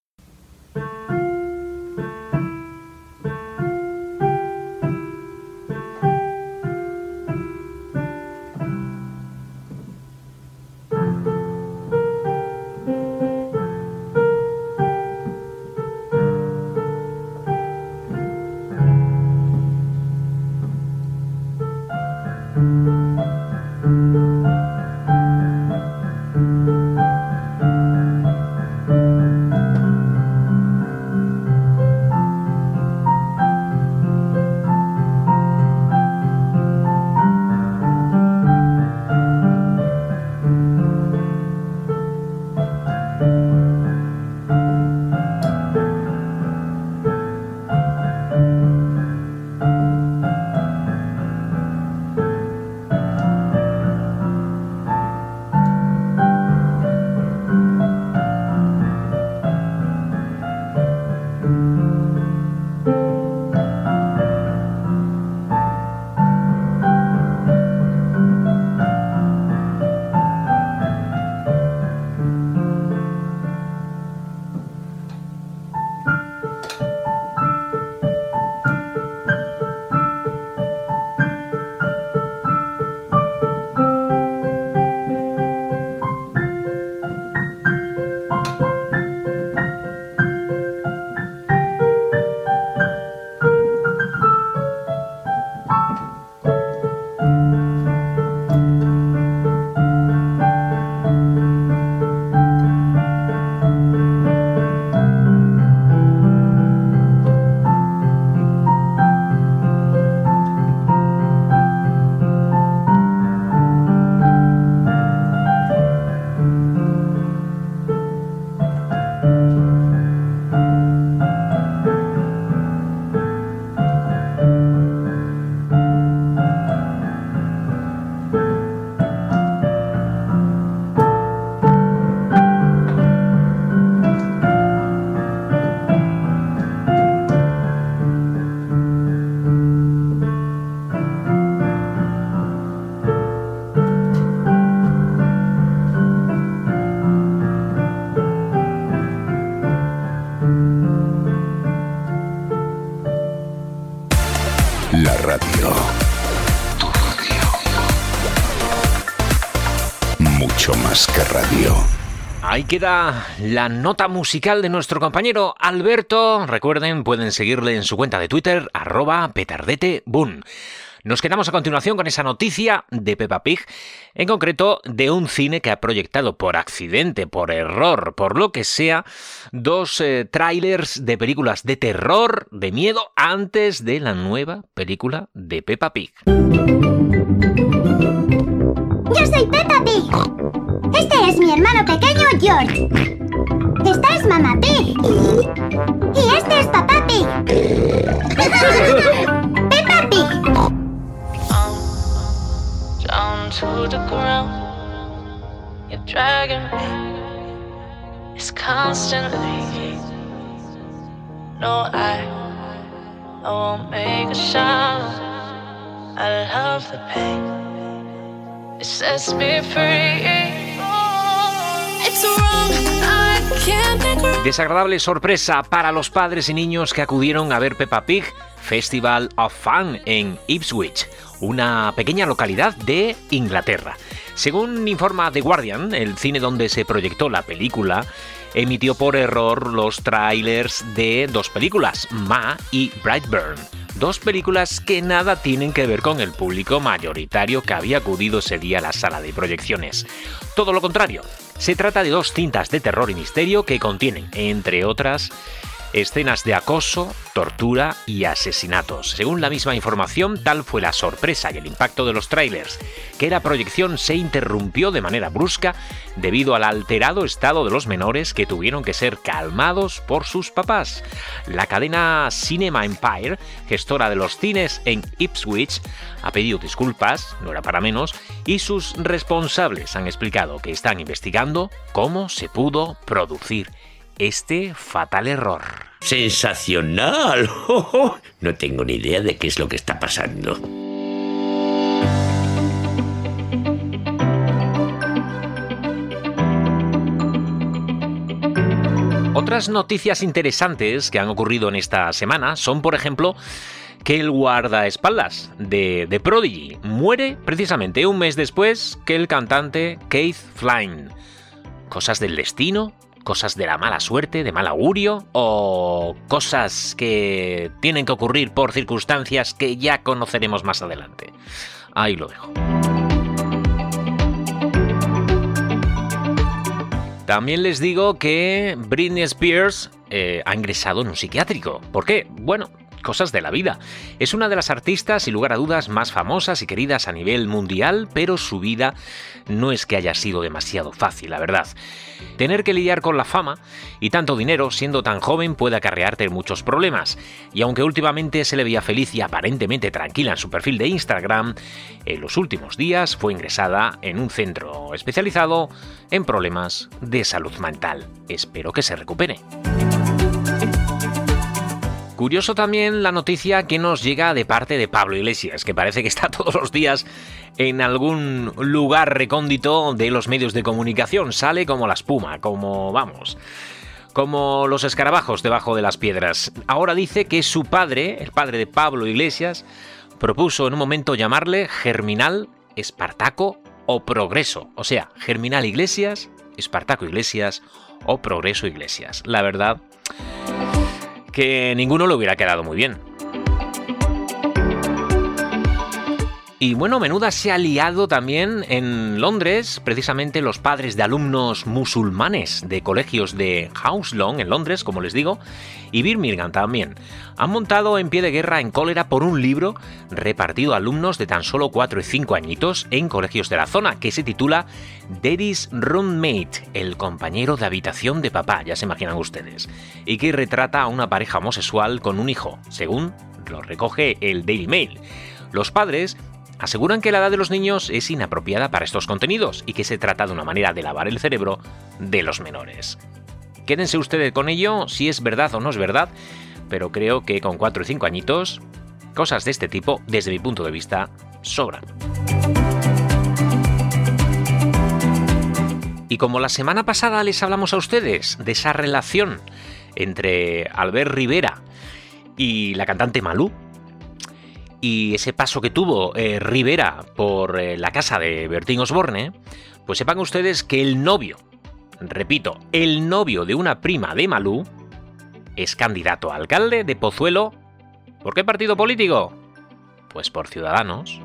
La radio. Tu radio. Mucho más que radio. Ahí queda la nota musical de nuestro compañero Alberto. Recuerden, pueden seguirle en su cuenta de Twitter, @petardeteboom. Nos quedamos a continuación con esa noticia de Peppa Pig, en concreto de un cine que ha proyectado por accidente, por error, por lo que sea, 2 trailers de películas de terror, de miedo, antes de la nueva película de Peppa Pig. Yo soy Peppa Pig. Este es mi hermano pequeño George. Esta es Mamá Pig. Y este es Papá Pig. Peppa Pig. Down to the ground, you're dragging me. It's constantly. No, I won't make a sound. I love the pain. It sets me free. It's wrong, I can't think right. Desagradable sorpresa para los padres y niños que acudieron a ver Peppa Pig Festival of Fun en Ipswich, una pequeña localidad de Inglaterra. Según informa The Guardian, el cine donde se proyectó la película emitió por error los trailers de 2 películas, Ma y Brightburn. 2 películas que nada tienen que ver con el público mayoritario que había acudido ese día a la sala de proyecciones. Todo lo contrario, se trata de 2 cintas de terror y misterio que contienen, entre otras, escenas de acoso, tortura y asesinatos. Según la misma información, tal fue la sorpresa y el impacto de los trailers, que la proyección se interrumpió de manera brusca debido al alterado estado de los menores que tuvieron que ser calmados por sus papás. La cadena Cinema Empire, gestora de los cines en Ipswich, ha pedido disculpas, no era para menos, y sus responsables han explicado que están investigando cómo se pudo producir este fatal error. ¡Sensacional! No tengo ni idea de qué es lo que está pasando. Otras noticias interesantes que han ocurrido en esta semana son, por ejemplo, que el guardaespaldas de The Prodigy muere precisamente un mes después que el cantante Keith Flynn. ¿Cosas del destino? ¿Cosas de la mala suerte, de mal augurio? ¿O cosas que tienen que ocurrir por circunstancias que ya conoceremos más adelante? Ahí lo dejo. También les digo que Britney Spears ha ingresado en un psiquiátrico. ¿Por qué? Bueno, cosas de la vida. Es una de las artistas, sin lugar a dudas, más famosas y queridas a nivel mundial, pero su vida no es que haya sido demasiado fácil, la verdad. Tener que lidiar con la fama y tanto dinero siendo tan joven puede acarrearte muchos problemas. Y aunque últimamente se le veía feliz y aparentemente tranquila en su perfil de Instagram, en los últimos días fue ingresada en un centro especializado en problemas de salud mental. Espero que se recupere. Curioso también la noticia que nos llega de parte de Pablo Iglesias, que parece que está todos los días en algún lugar recóndito de los medios de comunicación. Sale como la espuma, como los escarabajos debajo de las piedras. Ahora dice que su padre, el padre de Pablo Iglesias, propuso en un momento llamarle Germinal, Espartaco o Progreso. O sea, Germinal Iglesias, Espartaco Iglesias o Progreso Iglesias. La verdad que ninguno le hubiera quedado muy bien. Y bueno, menuda se ha liado también en Londres, precisamente los padres de alumnos musulmanes de colegios de Hounslow, en Londres, como les digo, y Birmingham también. Han montado en pie de guerra en cólera por un libro repartido a alumnos de tan solo 4 y 5 añitos en colegios de la zona, que se titula Daddy's Roommate, el compañero de habitación de papá, ya se imaginan ustedes, y que retrata a una pareja homosexual con un hijo, según lo recoge el Daily Mail. Los padres aseguran que la edad de los niños es inapropiada para estos contenidos y que se trata de una manera de lavar el cerebro de los menores. Quédense ustedes con ello, si es verdad o no es verdad, pero creo que con 4 y 5 añitos, cosas de este tipo, desde mi punto de vista, sobran. Y como la semana pasada les hablamos a ustedes de esa relación entre Albert Rivera y la cantante Malú, y ese paso que tuvo Rivera por la casa de Bertín Osborne, pues sepan ustedes que el novio, repito, el novio de una prima de Malú, es candidato a alcalde de Pozuelo. ¿Por qué partido político? Pues por Ciudadanos.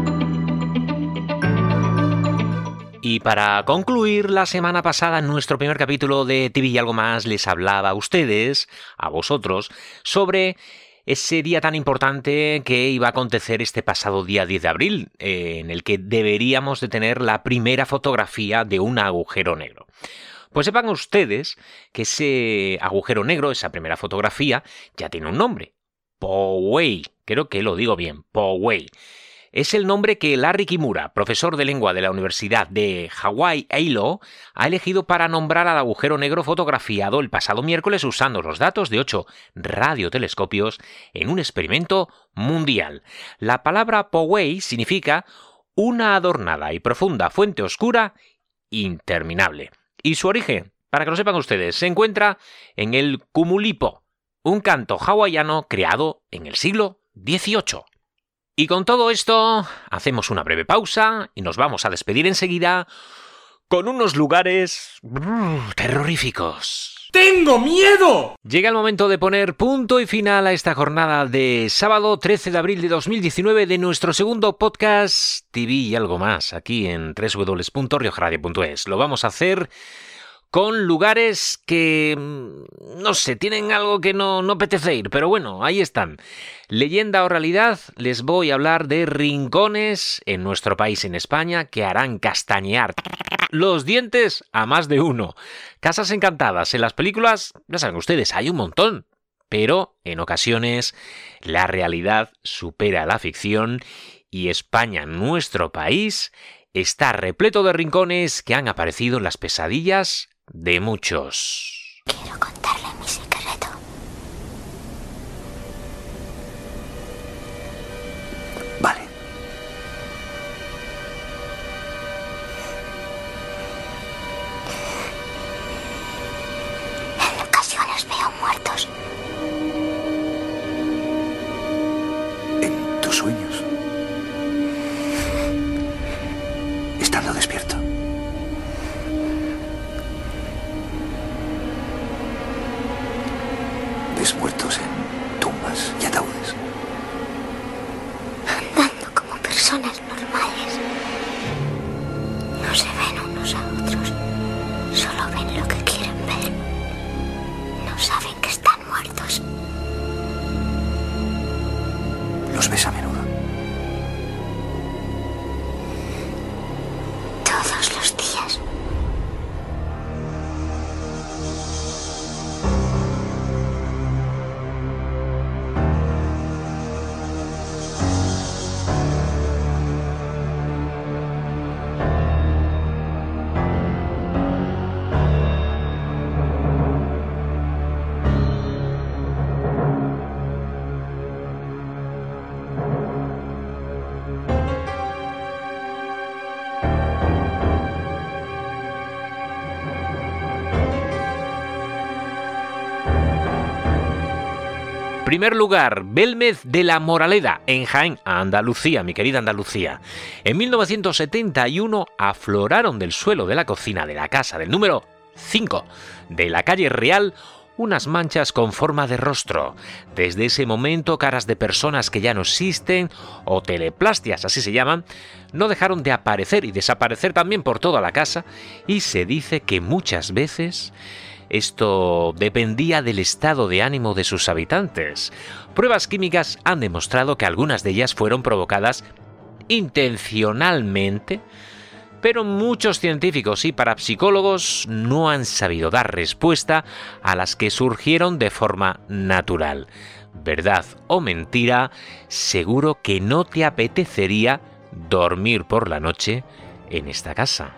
Y para concluir, la semana pasada en nuestro primer capítulo de TV y algo más les hablaba a ustedes, a vosotros, sobre ese día tan importante que iba a acontecer este pasado día 10 de abril, en el que deberíamos de tener la primera fotografía de un agujero negro. Pues sepan ustedes que ese agujero negro, esa primera fotografía, ya tiene un nombre. Poway. Creo que lo digo bien. Poway. Es el nombre que Larry Kimura, profesor de lengua de la Universidad de Hawaii Eilo, ha elegido para nombrar al agujero negro fotografiado el pasado miércoles usando los datos de 8 radiotelescopios en un experimento mundial. La palabra Poway significa una adornada y profunda fuente oscura interminable. Y su origen, para que lo sepan ustedes, se encuentra en el Kumulipo, un canto hawaiano creado en el siglo XVIII. Y con todo esto, hacemos una breve pausa y nos vamos a despedir enseguida con unos lugares terroríficos. ¡Tengo miedo! Llega el momento de poner punto y final a esta jornada de sábado 13 de abril de 2019 de nuestro segundo podcast TV y algo más, aquí en www.riojaradio.es. Lo vamos a hacer con lugares que, no sé, tienen algo que no apetece ir, pero bueno, ahí están. Leyenda o realidad, les voy a hablar de rincones en nuestro país, en España, que harán castañear los dientes a más de uno. Casas encantadas en las películas, ya saben ustedes, hay un montón, pero en ocasiones la realidad supera la ficción y España, nuestro país, está repleto de rincones que han aparecido en las pesadillas de muchos. Quiero contarle mi secreto. Vale. En ocasiones veo muertos. En tus sueños. Estando despierto. Ves muertos en tumbas y ataúdes. Andando como personas normales. No se ven unos a otros. Solo ven lo que quieren ver. No saben que están muertos. Los ves a menudo. Todos los días. Primer lugar, Belmez de la Moraleda, en Jaén, Andalucía, mi querida Andalucía. En 1971 afloraron del suelo de la cocina de la casa del número 5 de la calle Real unas manchas con forma de rostro. Desde ese momento, caras de personas que ya no existen, o teleplastias, así se llaman, no dejaron de aparecer y desaparecer también por toda la casa, y se dice que muchas veces esto dependía del estado de ánimo de sus habitantes. Pruebas químicas han demostrado que algunas de ellas fueron provocadas intencionalmente, pero muchos científicos y parapsicólogos no han sabido dar respuesta a las que surgieron de forma natural. Verdad o mentira, seguro que no te apetecería dormir por la noche en esta casa.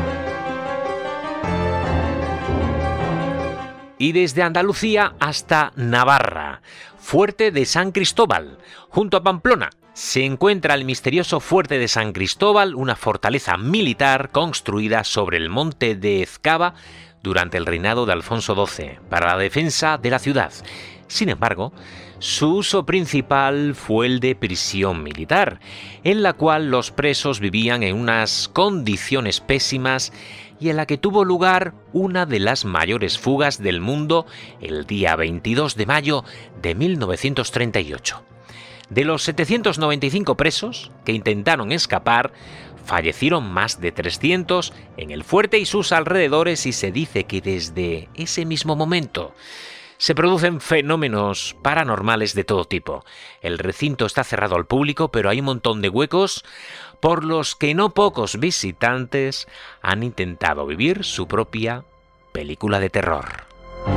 Y desde Andalucía hasta Navarra, Fuerte de San Cristóbal, junto a Pamplona, se encuentra el misterioso Fuerte de San Cristóbal, una fortaleza militar construida sobre el monte de Ezcaba durante el reinado de Alfonso XII, para la defensa de la ciudad. Sin embargo, Su uso principal fue el de prisión militar, en la cual los presos vivían en unas condiciones pésimas y en la que tuvo lugar una de las mayores fugas del mundo el día 22 de mayo de 1938. De los 795 presos que intentaron escapar, fallecieron más de 300 en el fuerte y sus alrededores, y se dice que desde ese mismo momento se producen fenómenos paranormales de todo tipo. El recinto está cerrado al público, pero hay un montón de huecos por los que no pocos visitantes han intentado vivir su propia película de terror.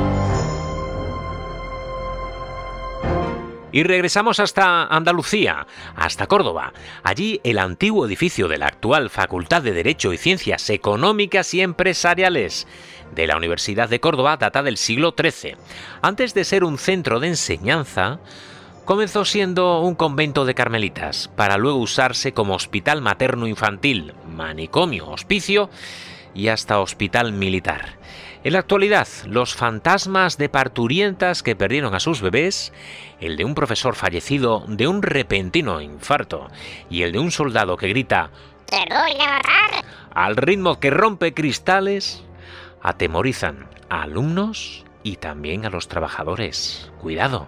Y regresamos hasta Andalucía, hasta Córdoba. Allí el antiguo edificio de la actual Facultad de Derecho y Ciencias Económicas y Empresariales de la Universidad de Córdoba data del siglo XIII. Antes de ser un centro de enseñanza, comenzó siendo un convento de carmelitas, para luego usarse como hospital materno-infantil, manicomio, hospicio y hasta hospital militar. En la actualidad, los fantasmas de parturientas que perdieron a sus bebés, el de un profesor fallecido de un repentino infarto y el de un soldado que grita ¡Te voy a matar! al ritmo que rompe cristales, atemorizan a alumnos y también a los trabajadores. ¡Cuidado!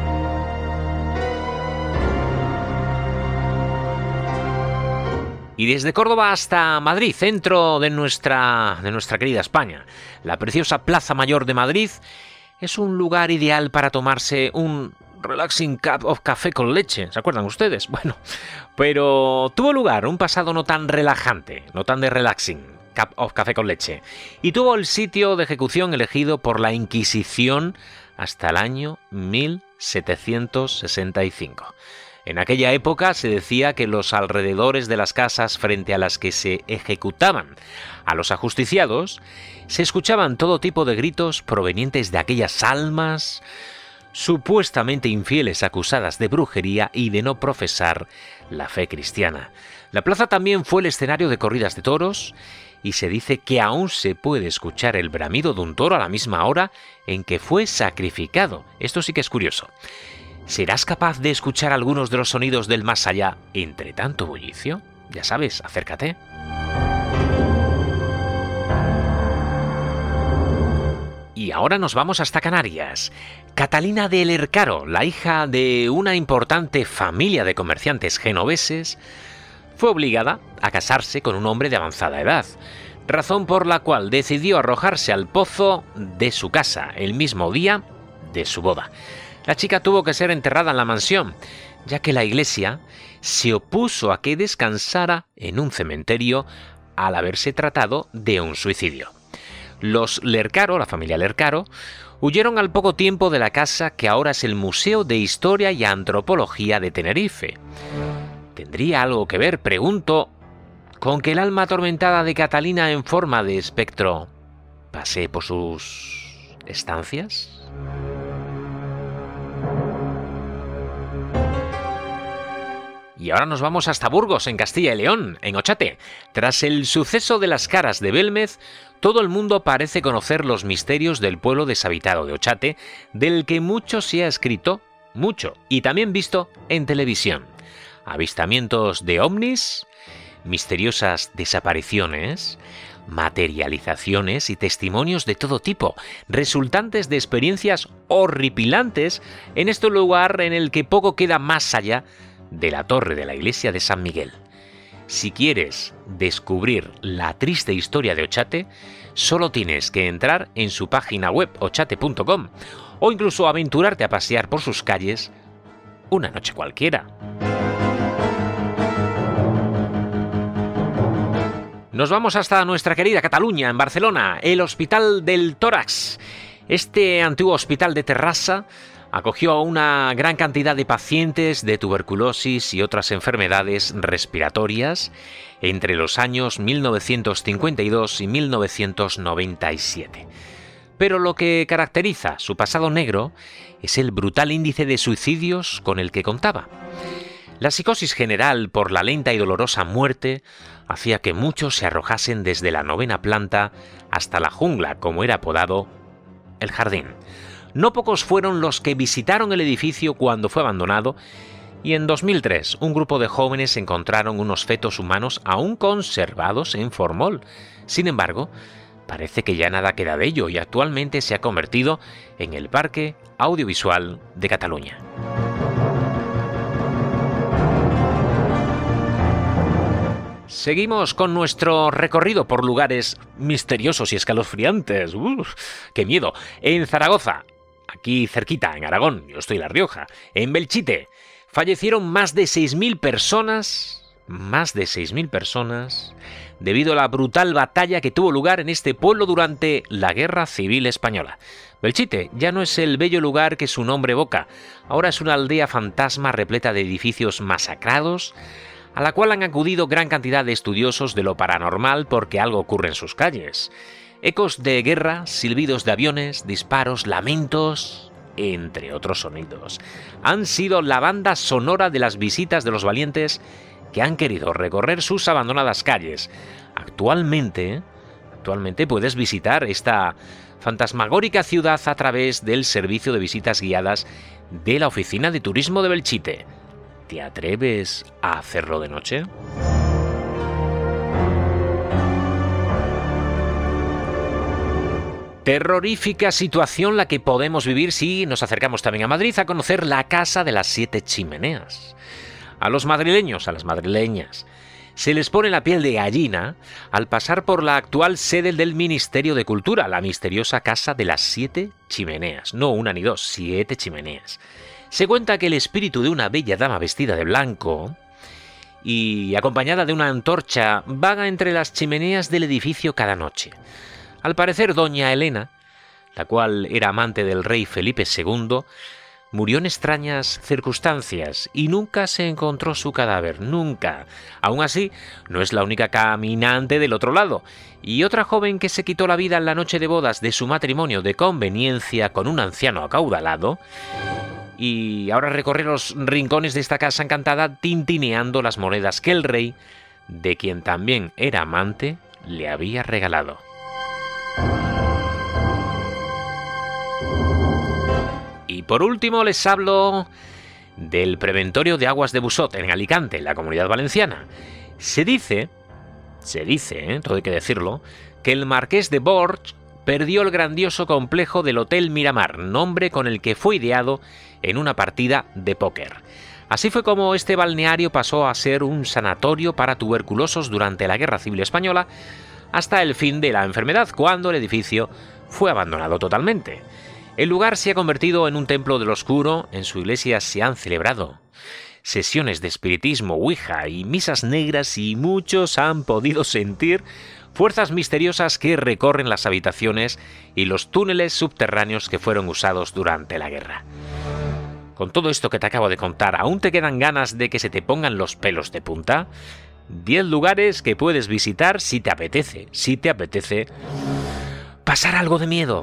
Y desde Córdoba hasta Madrid, centro de nuestra querida España, la preciosa Plaza Mayor de Madrid es un lugar ideal para tomarse un relaxing cup of café con leche. ¿Se acuerdan ustedes? Bueno, pero tuvo lugar un pasado no tan relajante, no tan de relaxing cup of café con leche, y tuvo el sitio de ejecución elegido por la Inquisición hasta el año 1765. En aquella época se decía que en los alrededores de las casas frente a las que se ejecutaban a los ajusticiados se escuchaban todo tipo de gritos provenientes de aquellas almas supuestamente infieles acusadas de brujería y de no profesar la fe cristiana. La plaza también fue el escenario de corridas de toros y se dice que aún se puede escuchar el bramido de un toro a la misma hora en que fue sacrificado. Esto sí que es curioso. ¿Serás capaz de escuchar algunos de los sonidos del más allá entre tanto bullicio? Ya sabes, acércate. Y ahora nos vamos hasta Canarias. Catalina de Lercaro, la hija de una importante familia de comerciantes genoveses, fue obligada a casarse con un hombre de avanzada edad, razón por la cual decidió arrojarse al pozo de su casa el mismo día de su boda. La chica tuvo que ser enterrada en la mansión, ya que la iglesia se opuso a que descansara en un cementerio al haberse tratado de un suicidio. Los Lercaro, la familia Lercaro, huyeron al poco tiempo de la casa que ahora es el Museo de Historia y Antropología de Tenerife. ¿Tendría algo que ver, pregunto, con que el alma atormentada de Catalina en forma de espectro pasee por sus estancias? Y ahora nos vamos hasta Burgos, en Castilla y León, en Ochate. Tras el suceso de las caras de Belmez, todo el mundo parece conocer los misterios del pueblo deshabitado de Ochate, del que mucho se ha escrito, mucho, y también visto en televisión. Avistamientos de ovnis, misteriosas desapariciones, materializaciones y testimonios de todo tipo, resultantes de experiencias horripilantes en este lugar en el que poco queda más allá de la torre de la iglesia de San Miguel. Si quieres descubrir la triste historia de Ochate, solo tienes que entrar en su página web ochate.com o incluso aventurarte a pasear por sus calles una noche cualquiera. Nos vamos hasta nuestra querida Cataluña, en Barcelona, el Hospital del Tórax. Este antiguo hospital de Terrassa acogió a una gran cantidad de pacientes de tuberculosis y otras enfermedades respiratorias entre los años 1952 y 1997. Pero lo que caracteriza su pasado negro es el brutal índice de suicidios con el que contaba. La psicosis general por la lenta y dolorosa muerte hacía que muchos se arrojasen desde la 9ª planta hasta la jungla, como era apodado el jardín. No pocos fueron los que visitaron el edificio cuando fue abandonado, y en 2003 un grupo de jóvenes encontraron unos fetos humanos aún conservados en formol. Sin embargo, parece que ya nada queda de ello y actualmente se ha convertido en el Parque Audiovisual de Cataluña. Seguimos con nuestro recorrido por lugares misteriosos y escalofriantes. ¡Qué miedo! En Zaragoza, aquí cerquita, en Aragón, yo estoy en La Rioja, en Belchite, fallecieron más de 6.000 personas, debido a la brutal batalla que tuvo lugar en este pueblo durante la Guerra Civil Española. Belchite ya no es el bello lugar que su nombre evoca, ahora es una aldea fantasma repleta de edificios masacrados, a la cual han acudido gran cantidad de estudiosos de lo paranormal porque algo ocurre en sus calles. Ecos de guerra, silbidos de aviones, disparos, lamentos, entre otros sonidos, han sido la banda sonora de las visitas de los valientes que han querido recorrer sus abandonadas calles. Actualmente puedes visitar esta fantasmagórica ciudad a través del servicio de visitas guiadas de la Oficina de Turismo de Belchite. ¿Te atreves a hacerlo de noche? Terrorífica situación la que podemos vivir si nos acercamos también a Madrid a conocer la Casa de las 7 Chimeneas. A los madrileños, a las madrileñas, se les pone la piel de gallina al pasar por la actual sede del Ministerio de Cultura, la misteriosa Casa de las 7 Chimeneas. No una ni dos, 7 chimeneas. Se cuenta que el espíritu de una bella dama vestida de blanco y acompañada de una antorcha vaga entre las chimeneas del edificio cada noche. Al parecer, doña Elena, la cual era amante del rey Felipe II, murió en extrañas circunstancias y nunca se encontró su cadáver, nunca. Aún así, no es la única caminante del otro lado. Y otra joven que se quitó la vida en la noche de bodas de su matrimonio de conveniencia con un anciano acaudalado, y ahora recorre los rincones de esta casa encantada tintineando las monedas que el rey, de quien también era amante, le había regalado. Y por último les hablo del Preventorio de Aguas de Busot, en Alicante, en la Comunidad Valenciana. Se dice, todo hay que decirlo, que el marqués de Borch perdió el grandioso complejo del Hotel Miramar, nombre con el que fue ideado en una partida de póker. Así fue como este balneario pasó a ser un sanatorio para tuberculosos durante la Guerra Civil Española, hasta el fin de la enfermedad, cuando el edificio fue abandonado totalmente. El lugar se ha convertido en un templo del oscuro, en su iglesia se han celebrado sesiones de espiritismo, ouija y misas negras, y muchos han podido sentir fuerzas misteriosas que recorren las habitaciones y los túneles subterráneos que fueron usados durante la guerra. Con todo esto que te acabo de contar, ¿aún te quedan ganas de que se te pongan los pelos de punta? 10 lugares que puedes visitar si te apetece pasar algo de miedo.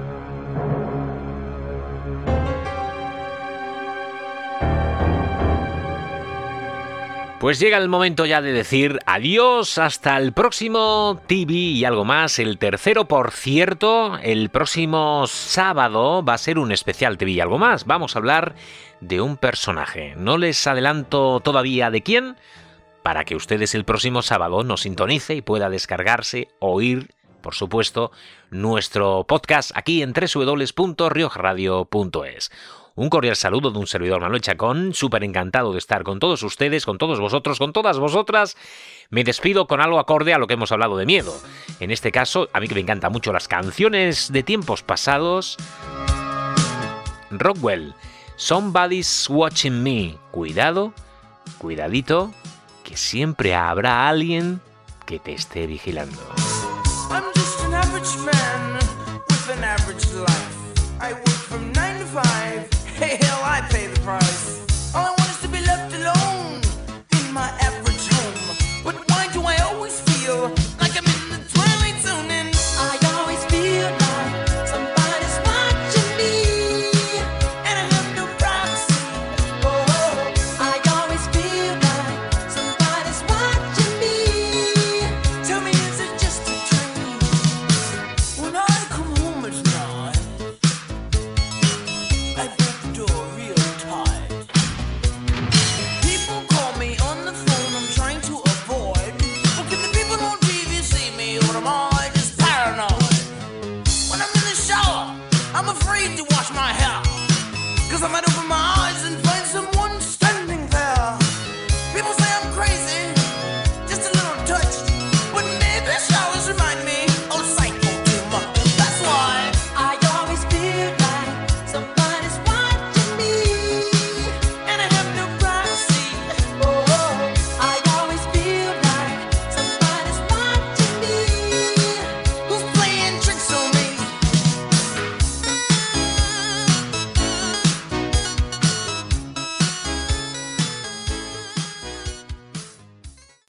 Pues llega el momento ya de decir adiós, hasta el próximo TV y algo más, el tercero, por cierto. El próximo sábado va a ser un especial TV y algo más. Vamos a hablar de un personaje. No les adelanto todavía de quién, para que ustedes el próximo sábado nos sintonice y pueda descargarse, oír, por supuesto, nuestro podcast aquí en www.riojradio.es. Un cordial saludo de un servidor, Manuel Chacón, súper encantado de estar con todos ustedes, con todos vosotros, con todas vosotras. Me despido con algo acorde a lo que hemos hablado de miedo. En este caso, a mí que me encantan mucho las canciones de tiempos pasados. Rockwell, Somebody's Watching Me. Cuidado, cuidadito, que siempre habrá alguien que te esté vigilando. I'm just an average man.